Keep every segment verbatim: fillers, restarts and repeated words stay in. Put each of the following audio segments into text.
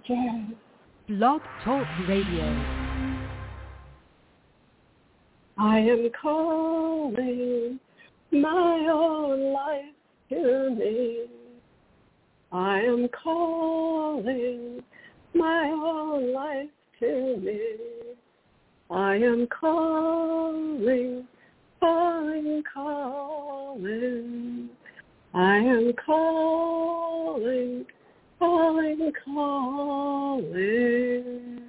jazz. Blog Talk Radio. I am calling my own life to me. I am calling my own life to me. I am calling, calling, calling. I am calling, calling, calling.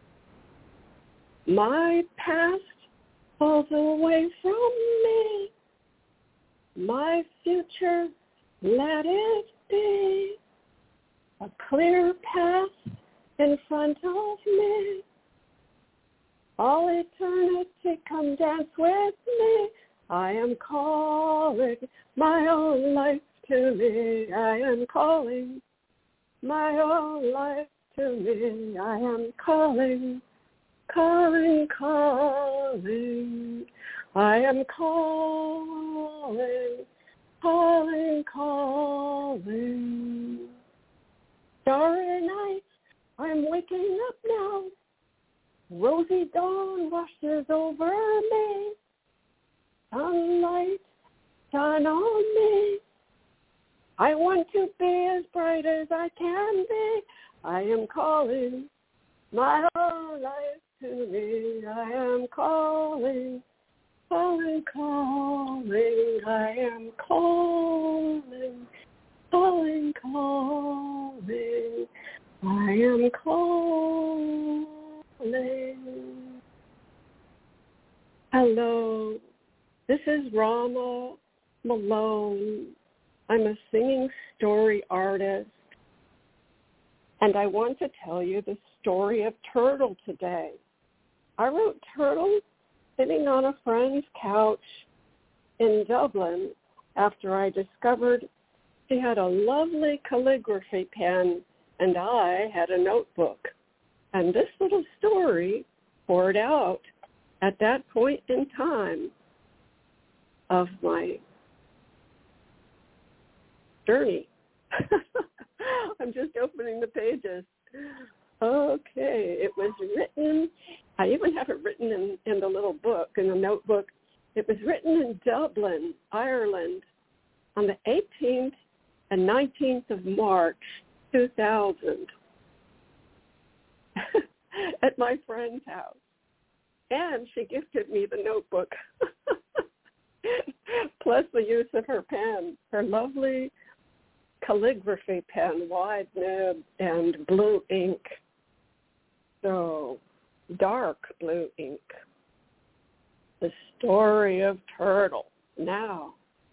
My past falls away from me. My future, let it be. A clear path in front of me. All eternity, come dance with me. I am calling my own life to me. I am calling my own life to me. I am calling, calling, calling. I am calling, calling, calling. Starry night, I'm waking up now. Rosy dawn washes over me. Sunlight, shine on me. I want to be as bright as I can be. I am calling my whole life to me. I am calling, calling, calling. I am calling, calling, calling. I am calling. Hello, this is Rama Malone. I'm a singing story artist, and I want to tell you the story of Turtle today. I wrote Turtle sitting on a friend's couch in Dublin after I discovered she had a lovely calligraphy pen and I had a notebook. And this little story poured out at that point in time of my journey. I'm just opening the pages. Okay, it was written, I even have it written in, in the little book, in the notebook. It was written in Dublin, Ireland, on the eighteenth and nineteenth of March, two thousand. At my friend's house. And she gifted me the notebook, plus the use of her pen, her lovely calligraphy pen, wide nib and blue ink. So, dark blue ink. The story of Turtle. Now,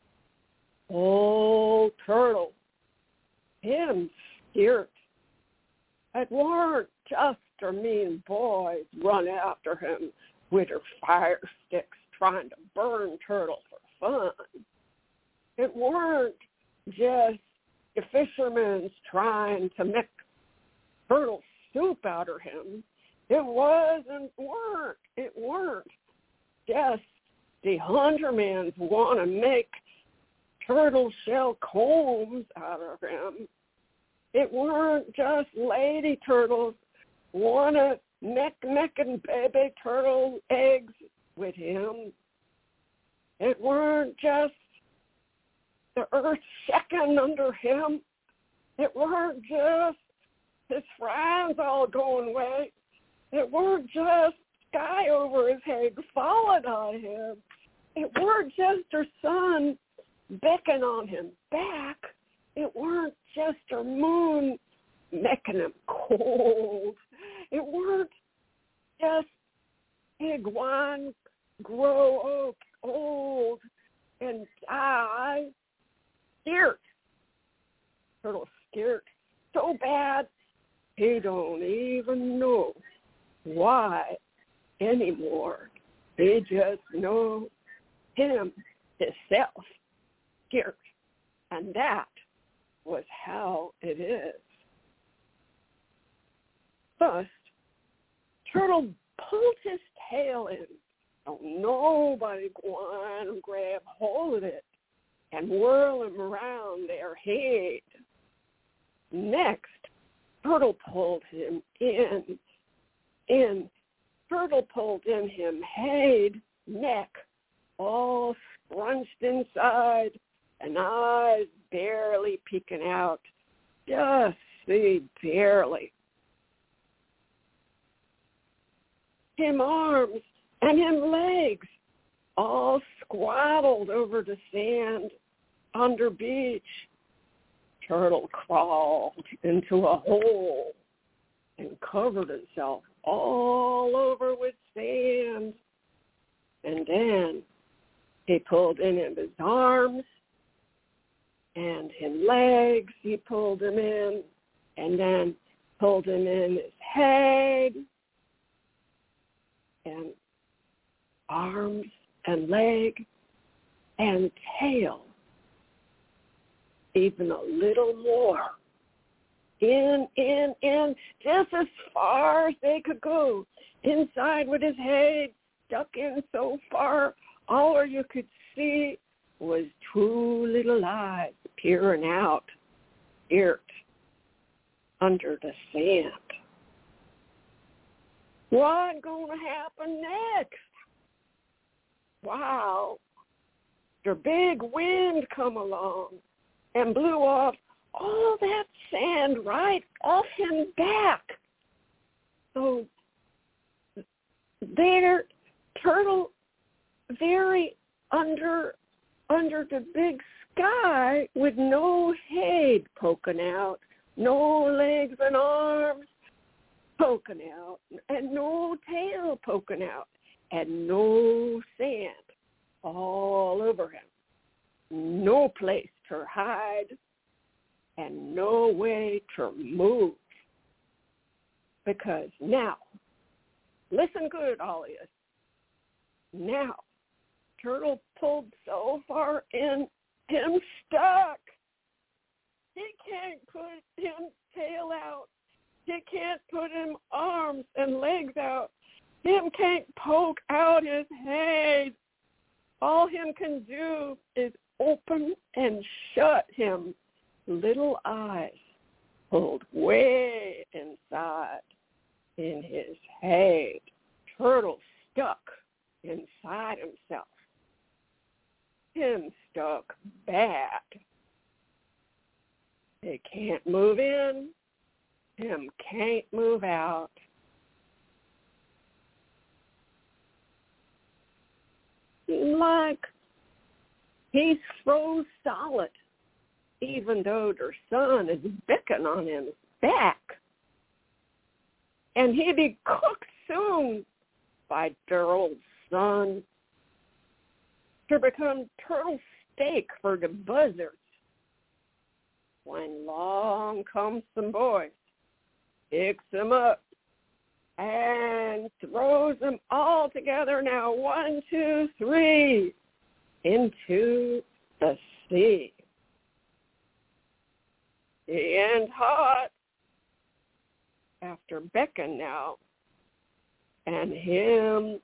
old Turtle, him scared. It weren't just her mean boys run after him with her fire sticks trying to burn Turtle for fun. It weren't just the fishermen trying to make Turtle soup out of him. It wasn't weren't. It weren't just the huntermen want to make turtle shell combs out of him. It weren't just lady turtles want to neck necking baby turtle eggs with him. It weren't just the earth shaking under him. It weren't just his friends all going away. It weren't just sky over his head falling on him. It weren't just her son beckoning on him back. It weren't just her moon making him cold. It weren't just big wine grow old and die. Scared. Turtle scared so bad he don't even know why anymore. He just knows him, himself, scared. And that was how it is. First, Turtle pulled his tail in, so nobody go and grab hold of it and whirl him around their head. Next, Turtle pulled him in, in. Turtle pulled in him head, neck, all scrunched inside, and eyes barely peeking out, just see barely. Him arms and him legs, all squaddled over the sand under beach. Turtle crawled into a hole and covered himself all over with sand. And then he pulled in his arms and his legs. He pulled him in and then pulled him in his head and arms and leg and tail. Even a little more. In, in, in, just as far as they could go. Inside with his head stuck in so far, all you could see was two little eyes peering out, eared under the sand. What's going to happen next? Wow. The big wind come along and blew off all that sand right off him back. So there, Turtle, very under under the big sky with no head poking out, no legs and arms poking out, and no tail poking out, and no sand all over him. No place to hide and no way to move. Because now, listen good, all of you. Now, Turtle pulled so far in, him stuck. He can't put him tail out. He can't put him arms and legs out. Him can't poke out his head. All him can do is open and shut him little eyes pulled way inside in his head. Turtle stuck inside himself. Him stuck bad. He can't move in. Him can't move out. Like he's froze solid, even though their sun is beckoning on his back. And he'd be cooked soon by their old sun to become turtle steak for the buzzards. When long comes some boys, picks them up, and throws them all together now, one, two, three, into the sea. The end hot after Beckin now, and him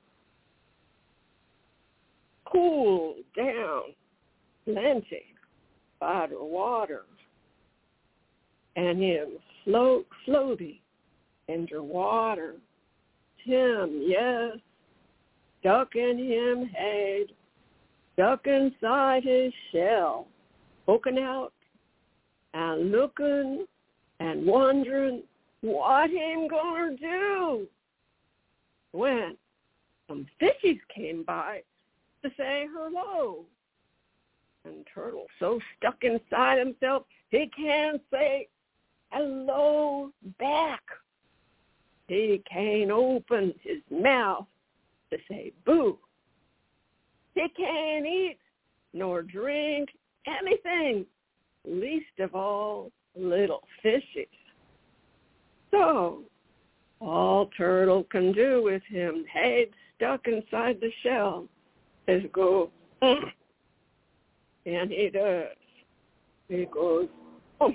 cool down plenty by the water, and him float floaty under water. Him, yes, stuck in him head, stuck inside his shell, poking out and looking and wondering what him gonna do. When some fishies came by to say hello. And Turtle so stuck inside himself, he can't say hello back. He can't open his mouth to say boo. He can't eat nor drink anything, least of all little fishies. So all Turtle can do with him head stuck inside the shell is go, mm. And he does. He goes, oomph.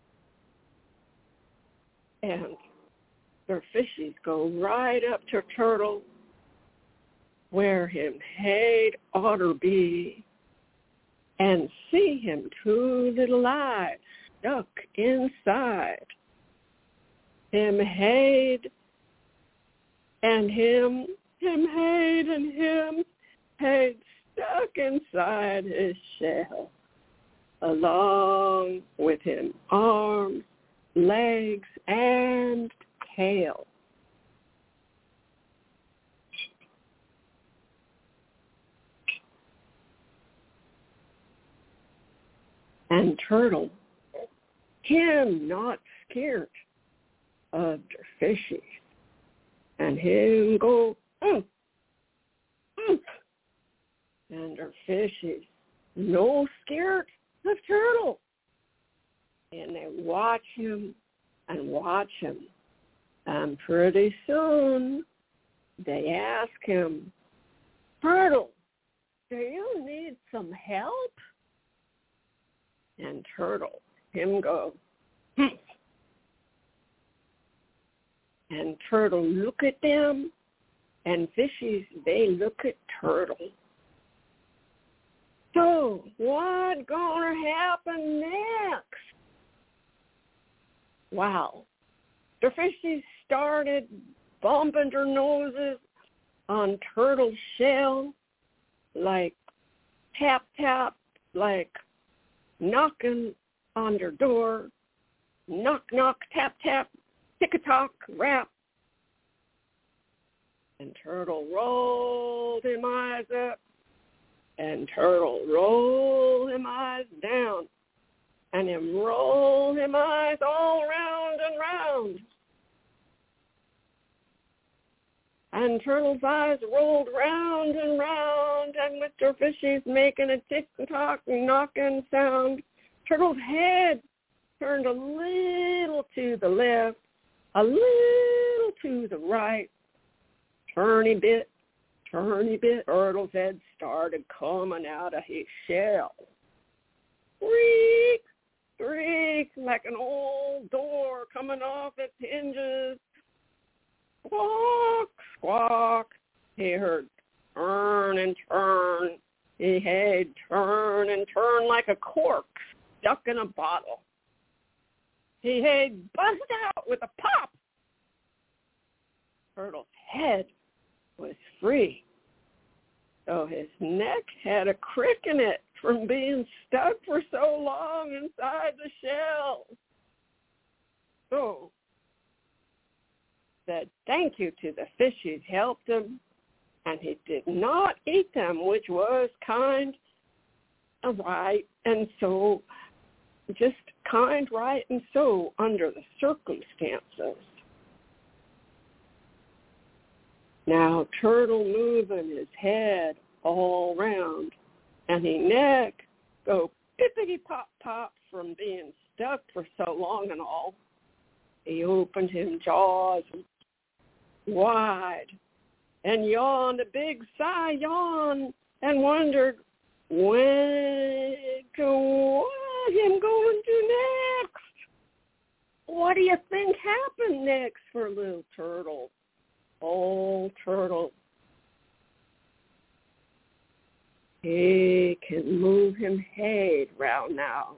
And their fishies go right up to Turtle where him head oughter be and see him two little eyes stuck inside. him hade, and him, him hade, and him hade stuck inside his shell, along with him arms, legs, and tail. And Turtle, him not scared of the fishies, and him go, mm, mm, and the fishies no scared of Turtle. And they watch him and watch him, and pretty soon they ask him, Turtle, do you need some help? And Turtle, him go, hmm. And Turtle look at them, and fishies, they look at Turtle. So, what gonna happen next? Wow. The fishies started bumping their noses on Turtle's shell, like tap, tap, like knocking on their door, knock, knock, tap, tap, tick-a-tock, rap. And Turtle rolled him eyes up, and Turtle rolled him eyes down, and him roll him eyes all round and round. And Turtle's eyes rolled round and round, and with their fishies making a tick-tock knocking sound, Turtle's head turned a little to the left, a little to the right, turny bit, turny bit. Turtle's head started coming out of his shell. Creak, creak, like an old door coming off its hinges. Squawk, squawk. He heard turn and turn. He had turn and turn like a cork stuck in a bottle. He had bust out with a pop. Turtle's head was free, though his neck had a crick in it from being stuck for so long inside the shell. So, said thank you to the fishies helped him, and he did not eat them, which was kind of right, and so just kind, right, and so under the circumstances. Now Turtle moving his head all round, and his neck go pippity-pop-pop from being stuck for so long and all. He opened his jaws wide and yawned a big sigh yawn and wondered when to what him going to next. What do you think happened next for little Turtle? Old Turtle. He can move him head round now.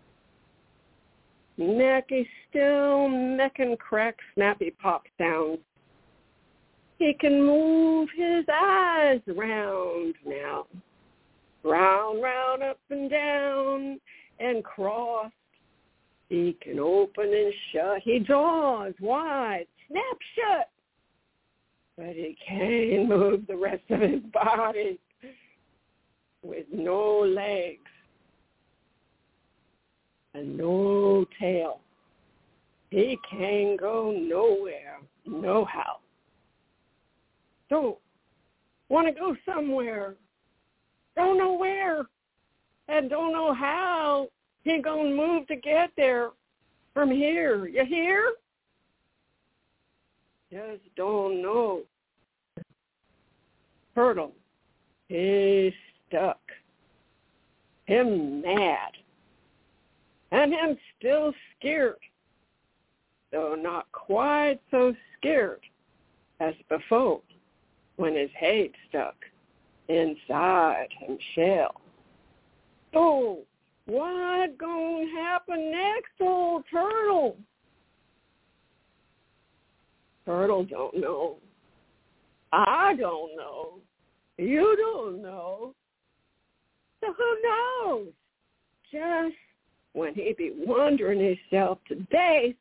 Neck is still making crack, snappy pop sounds. He can move his eyes round now. Round, round, up and down and cross. He can open and shut. He jaws wide, snap shut. But he can't move the rest of his body with no legs and no tail. He can't go nowhere, no how. So, want to go somewhere, don't know where, and don't know how he gonna move to get there from here. You hear? Just don't know. Turtle, he's stuck. Him mad. And him still scared, though not quite so scared as before when his head stuck inside him shell. So, what gonna happen next, old Turtle? Turtle don't know. I don't know. You don't know. So who knows? Just when he be wondering himself to death,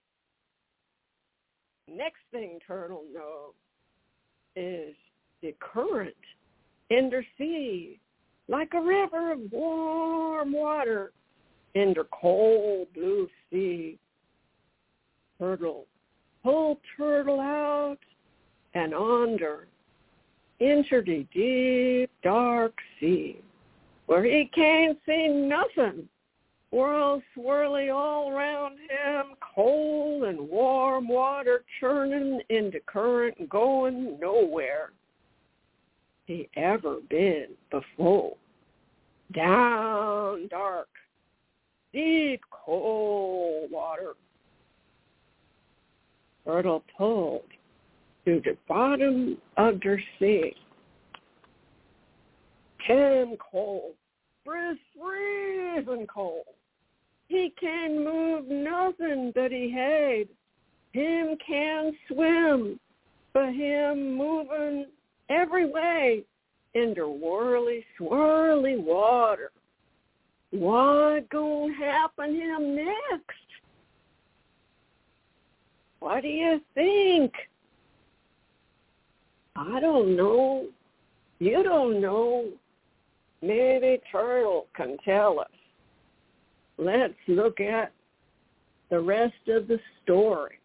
next thing Turtle knows is the current in the sea, like a river of warm water in the cold blue sea. Turtle pulled Turtle out and under into the deep, dark sea, where he can't see nothing. World swirly all around him, cold and warm water churning into current going nowhere he ever been before. Down dark, deep, cold water. Turtle pulled to the bottom of the sea. Ten cold, freezing cold. He can move nothing that he had. Him can swim, but him moving every way in the whirly, swirly water. What gonna happen him next? What do you think? I don't know. You don't know. Maybe Turtle can tell us. Let's look at the rest of the story.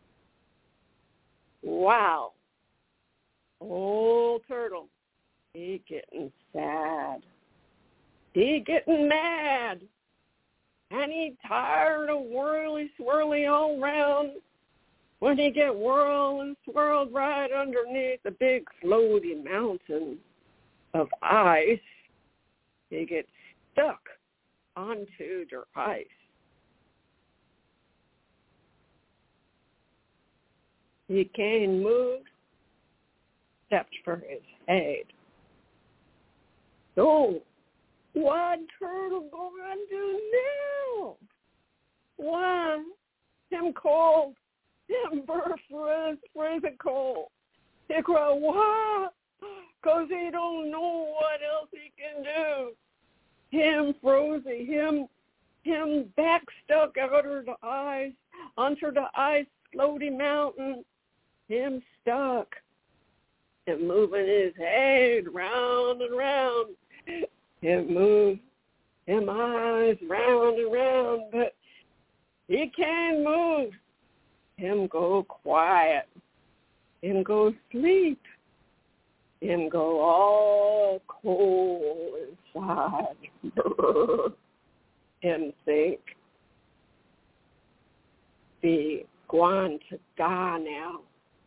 Wow. Old Turtle, he getting sad. He getting mad. And he tired of whirly, swirly all around. When he get whirled and swirled right underneath the big floaty mountain of ice, he gets stuck onto the ice. He can't move except for his head. So, what Turtle gonna do now? Why, him cold, him birth was freezing cold. He cry, why? Because he don't know what else he can do. Him frozy, him him back stuck out of the ice, under the ice floaty mountain, him stuck and moving his head round and round. Him move him eyes round and round, but he can't move. Him go quiet. Him go sleep. Him go all cold inside. Him think, be going to die now.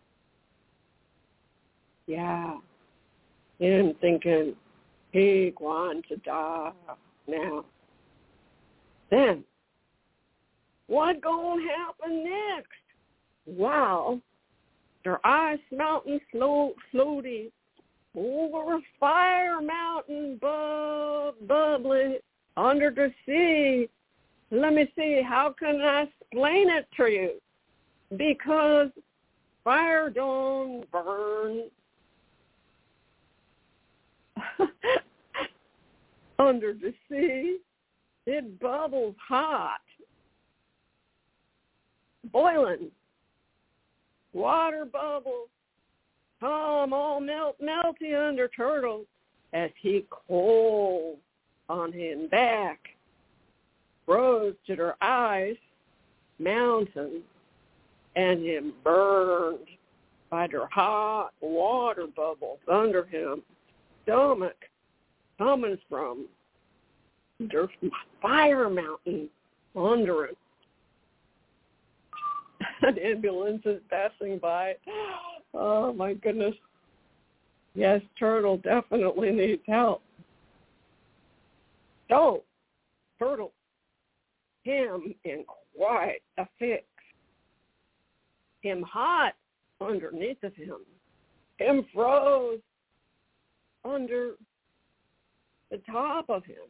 Yeah. Him thinking, he going to die now. Then, what gonna happen next? Wow, their ice mountain slow, floaty over a fire mountain, bub, bubbly, under the sea. Let me see, how can I explain it to you? Because fire don't burn under the sea. It bubbles hot, boiling. Water bubbles come all melt, melty under Turtle as he cold on him back, rose to their ice mountain, and him burned by their hot water bubbles under him, stomach coming from their fire mountain under him. An ambulance is passing by. Oh, my goodness. Yes, Turtle definitely needs help. So, Turtle, him in quite a fix. Him hot underneath of him. Him froze under the top of him.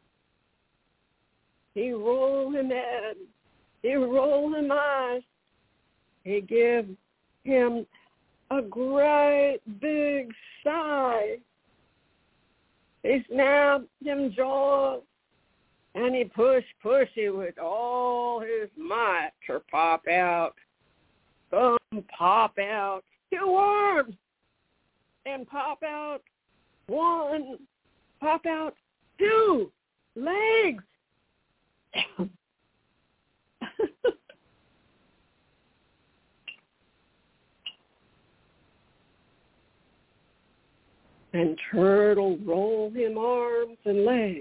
He roll him head. He roll him eyes. He give him a great big sigh. He snapped him jaws, and he pushed Pushy with all his might to pop out. Some pop out two arms, and pop out one, pop out two legs. And Turtle rolled him arms and legs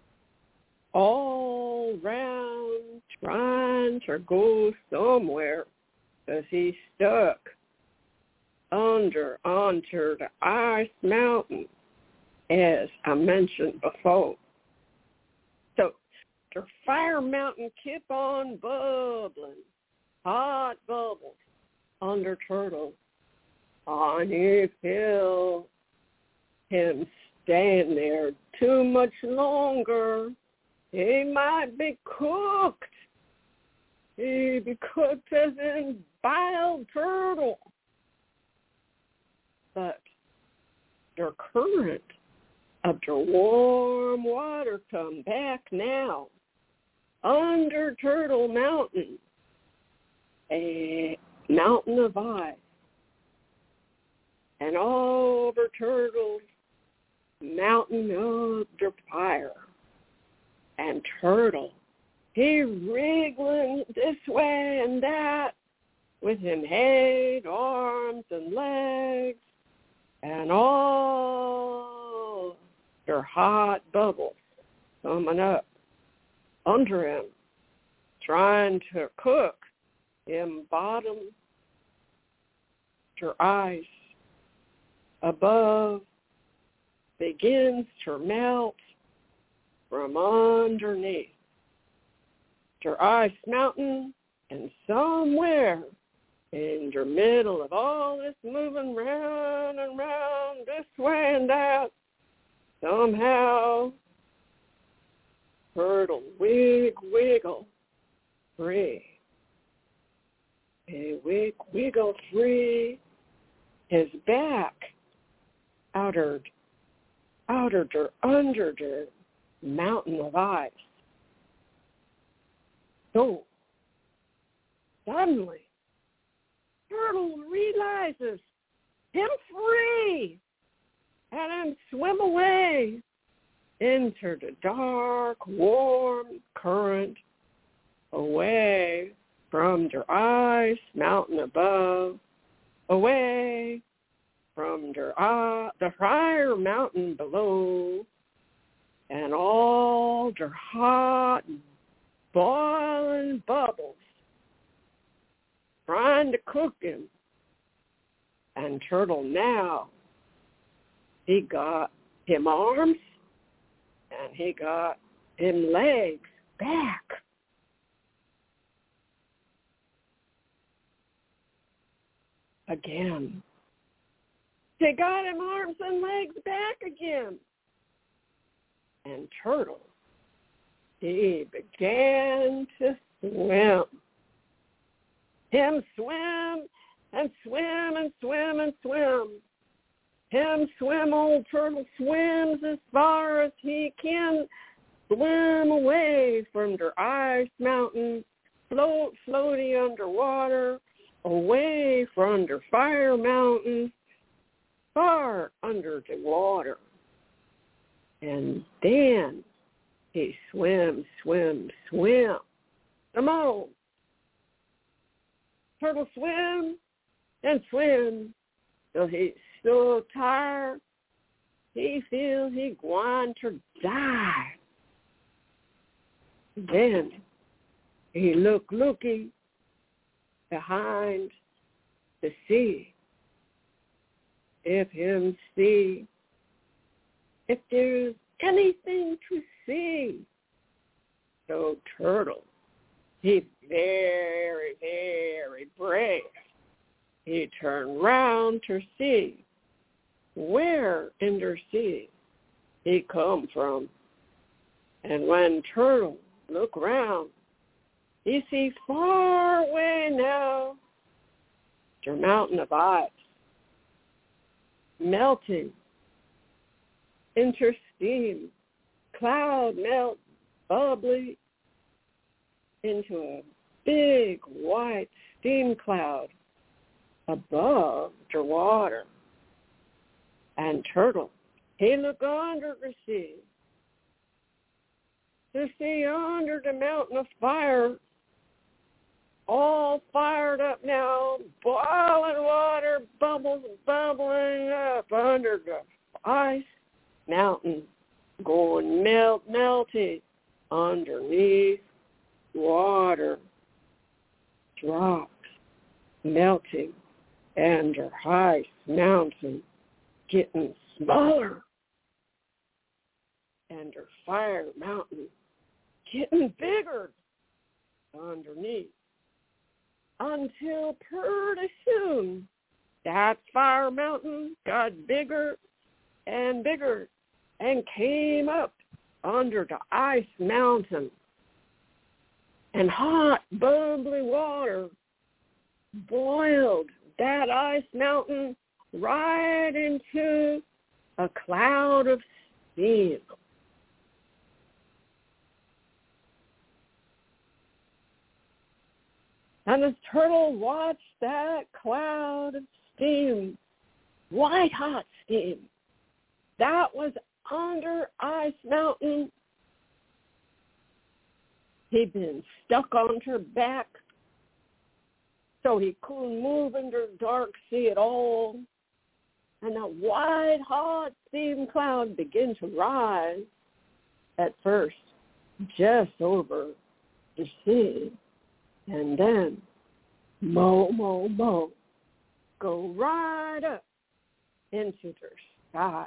all round, trying to go somewhere, as he stuck under onto the ice mountain, as I mentioned before. So the fire mountain kept on bubbling, hot bubbles under Turtle. On he fell him stand there too much longer. He might be cooked. He'd be cooked as in boiled turtle. But the current of the warm water come back now under Turtle Mountain, a mountain of ice, and over Turtle's mountain of the fire. And Turtle, he wriggling this way and that, with him head, arms, and legs, and all their hot bubbles coming up under him, trying to cook him bottom to ice above begins to melt from underneath their ice mountain, and somewhere in the middle of all this moving round and round, this way and that, somehow Turtle wig wiggle free. He wig wiggle free his back outer outer der, under the mountain of ice. So suddenly Turtle realizes him free and him swim away into the dark, warm current away from the ice mountain above, away from the, uh, the fire mountain below, and all the hot, boiling bubbles trying to cook him. And Turtle now, he got him arms and he got him legs back. Again. They got him arms and legs back again. And Turtle, he began to swim. Him swim and swim and swim and swim. Him swim, old Turtle swims as far as he can. Swim away from the ice mountain, float, floaty underwater, away from the fire mountain, far under the water. And then he swims, swims, swim. Come on. Turtle swim and swim till he's so tired he feels he going to die. Then he look looking behind the sea. If him see, if there's anything to see. So Turtle, he very, very brave. He turned round to see where in the sea he come from. And when Turtle look round, he see far away now after mountain of ice, melting into steam, cloud melt bubbly into a big white steam cloud above the water. And Turtle, he looked under the sea, to see under the mountain of fire, all fired up now, boiling water, bubbles bubbling up under the ice mountain, going melt, melting underneath water, drops melting, and the ice mountain getting smaller, and the fire mountain getting bigger underneath, until pretty soon that fire mountain got bigger and bigger and came up under the ice mountain, and hot bubbly water boiled that ice mountain right into a cloud of steam. And as Turtle watched that cloud of steam, white hot steam, that was under Ice Mountain, he'd been stuck on her back, so he couldn't move in the dark sea at all. And that white hot steam cloud began to rise, at first just over the sea, and then mo, mo, mo, go right up into the sky.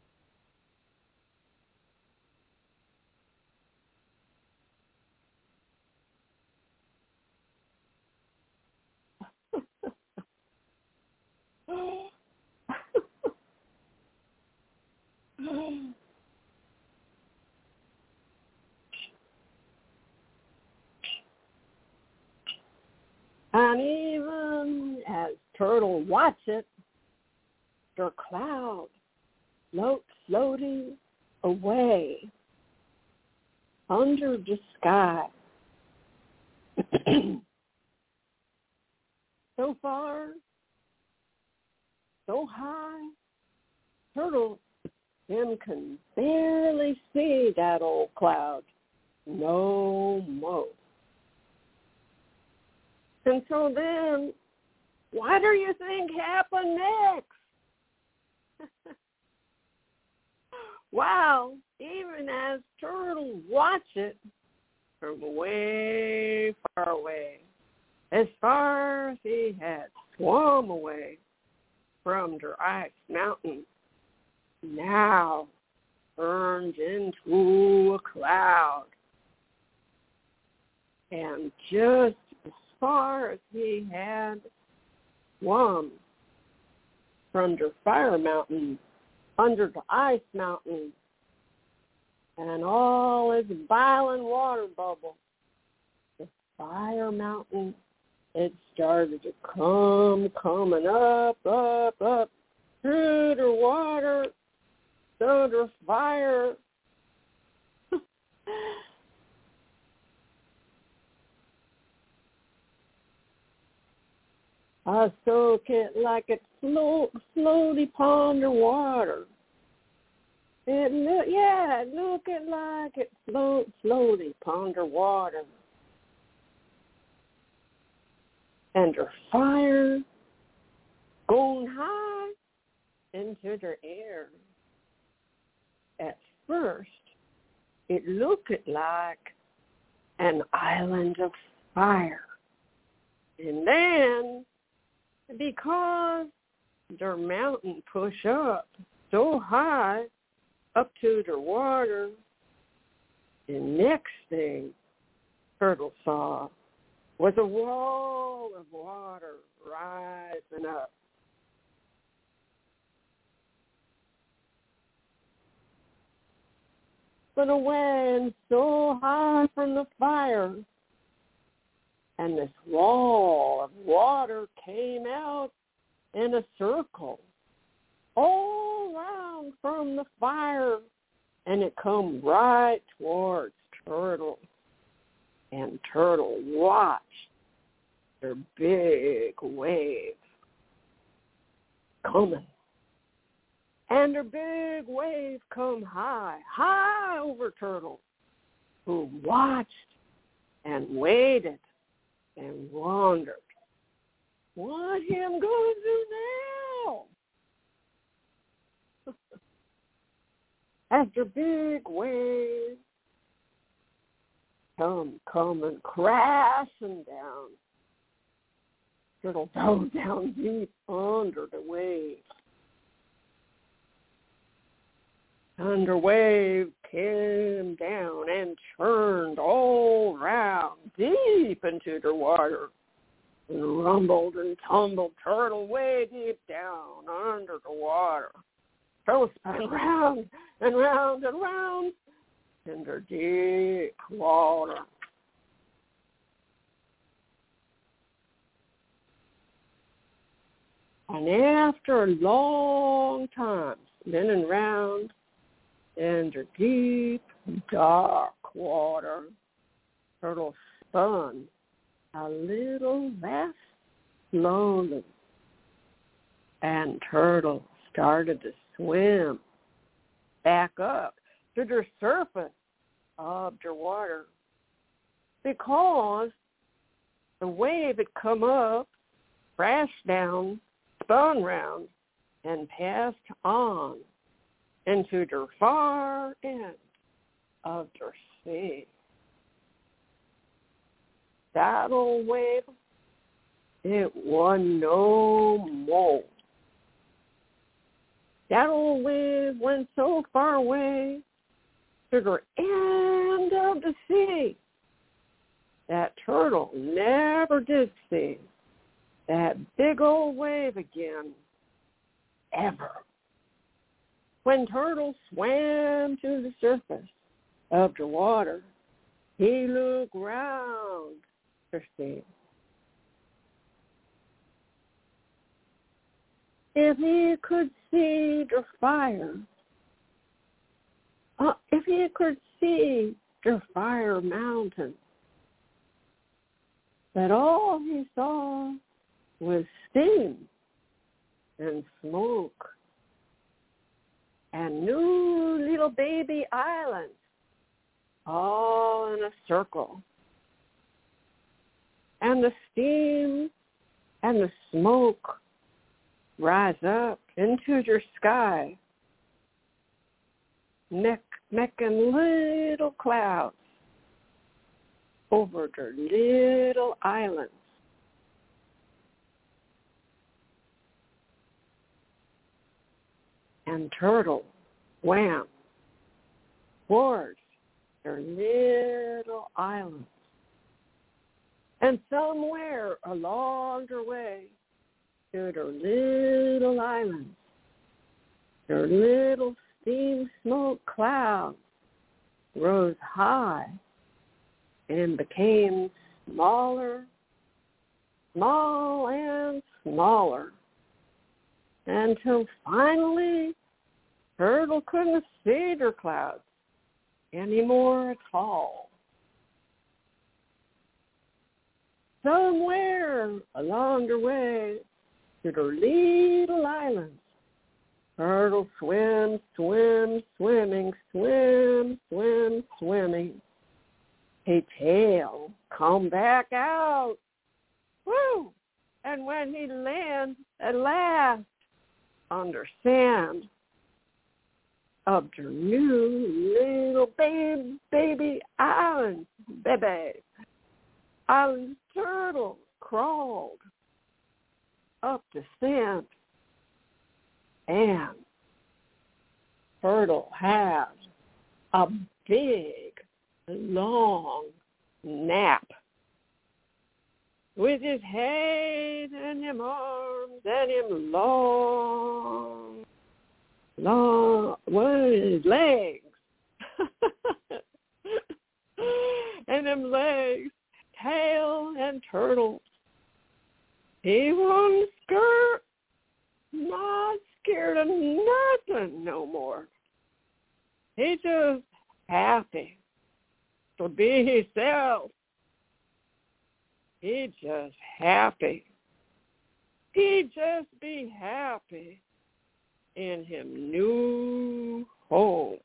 And even as Turtle watched it, the cloud floats floating away under the sky. So far, so high, Turtle him can barely see that old cloud no more. And so then, what do you think happened next? Wow, even as Turtle watched it from way far away, as far as he had swum away from the ice mountain, now turned into a cloud. And just as far as he had swum from the fire mountain, under the ice mountain, and all its boiling water bubbles, the fire mountain, it started to come, coming up, up, up, through the water, through the fire. I soak it like it float, slowly ponder water. It look, yeah, look it like it float slowly ponder water. And the fire going high into the air. At first, it looked like an island of fire. And then, because the mountain pushed up so high up to the water, the next thing Turtle saw was a wall of water rising up. But a wind so high from the fire and this wall of water came out in a circle all around from the fire, and it come right towards Turtle. And Turtle watched their big wave coming. And their big wave come high, high over Turtle, who watched and waited and wondered, what him gonna do now? As their big wave come coming crashing down, Turtle dove down deep under the wave. And the wave came down and churned all round deep into the water and rumbled and tumbled Turtle way deep down under the water. Turtle spun round and round and round in the deep water. And after a long time spinning round in the deep, dark water, Turtle spun a little less slowly, and Turtle started to swim back up to the surface of the water because the wave had come up, crashed down, spun round, and passed on into the far end of the sea. That old wave, it was no more. That old wave went so far away to the end of the sea that Turtle never did see that big old wave again, ever. When Turtle swam to the surface of the water, he looked round to see if he could see the fire, uh, if he could see the fire mountain, but all he saw was steam and smoke and new little baby islands all in a circle. And the steam and the smoke rise up into your sky, make, making little clouds over the little islands. And Turtle swam towards their little islands. And somewhere along their way to their little islands, their little steam smoke clouds rose high and became smaller, small and smaller, until finally Turtle couldn't see their clouds anymore at all. Somewhere along the way to their little islands, Turtle swim, swim, swimming, swim, swim, swimming. His tail come back out. Woo! And when he lands at last on the sand of their new little baby, baby island, baby, island Turtle crawled up the sand, and Turtle had a big, long nap with his head and him arms and him long, long, what his legs, and them legs tail and turtles. He won't skirt, not scared of nothing no more. He just happy to be himself. He just happy. He just be happy in him new home.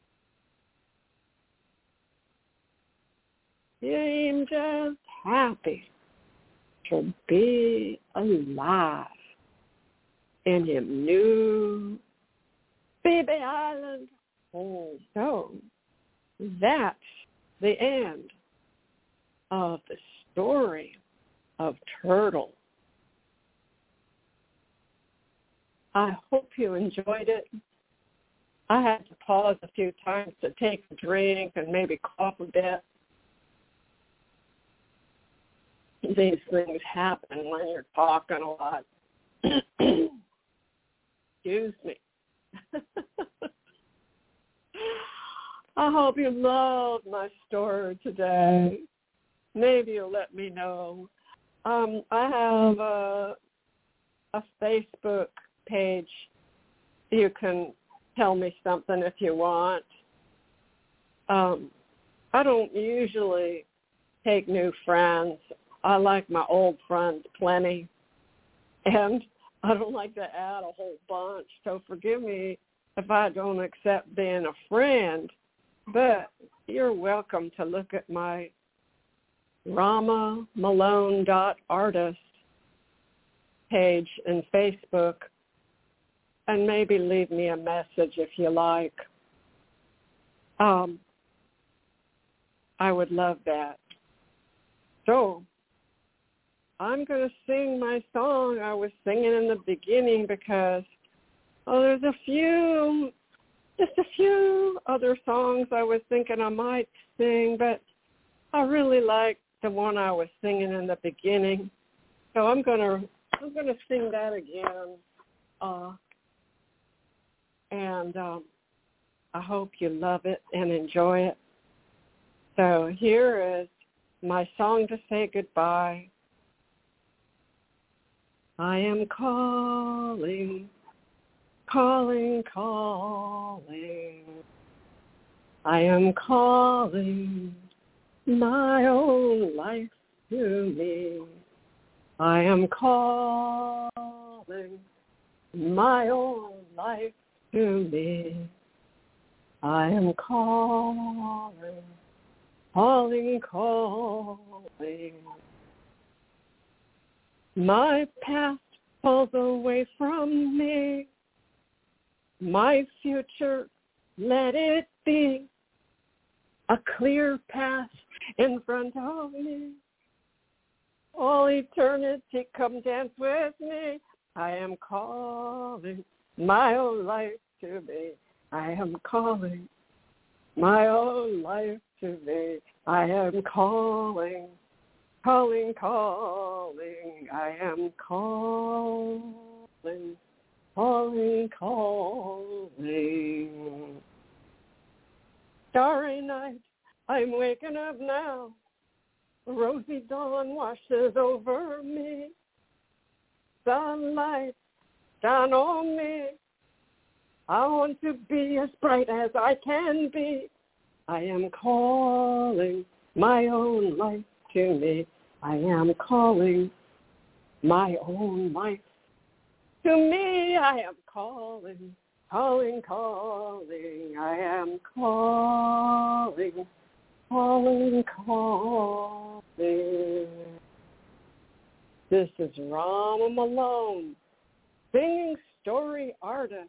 Him just happy to be alive in him new baby island home. So that's the end of the story of Turtle. I hope you enjoyed it. I had to pause a few times to take a drink and maybe cough a bit. These things happen when you're talking a lot. Excuse me. I hope you loved my story today. Maybe you'll let me know. Um, I have a, a Facebook page. You can tell me something if you want. Um, I don't usually take new friends. I like my old friends plenty. And I don't like to add a whole bunch. So forgive me if I don't accept being a friend. But you're welcome to look at my rama malone dot artist page in Facebook and maybe leave me a message if you like. Um, I would love that. So I'm going to sing my song I was singing in the beginning because, oh, there's a few, just a few other songs I was thinking I might sing, but I really like the one I was singing in the beginning. So I'm going to, I'm going to sing that again. Uh, and um, I hope you love it and enjoy it. So here is my song to say goodbye. I am calling, calling, calling. I am calling my own life to me. I am calling my own life to me. I am calling, calling, calling. My past falls away from me. My future, let it be a clear path in front of me. All eternity, come dance with me. I am calling my own life to me. I am calling my own life to me. I am calling, calling, calling. I am calling, calling, calling. Starry night, I'm waking up now. Rosy dawn washes over me. Sunlight shine on me. I want to be as bright as I can be. I am calling my own life to me. I am calling my own life to me. I am calling, calling, calling. I am calling, calling, calling. This is Rama Malone, singing story artist.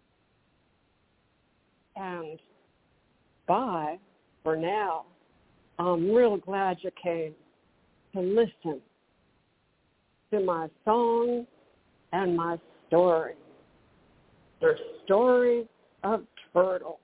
And bye for now. I'm real glad you came to listen to my song and my story. The story of Turtle.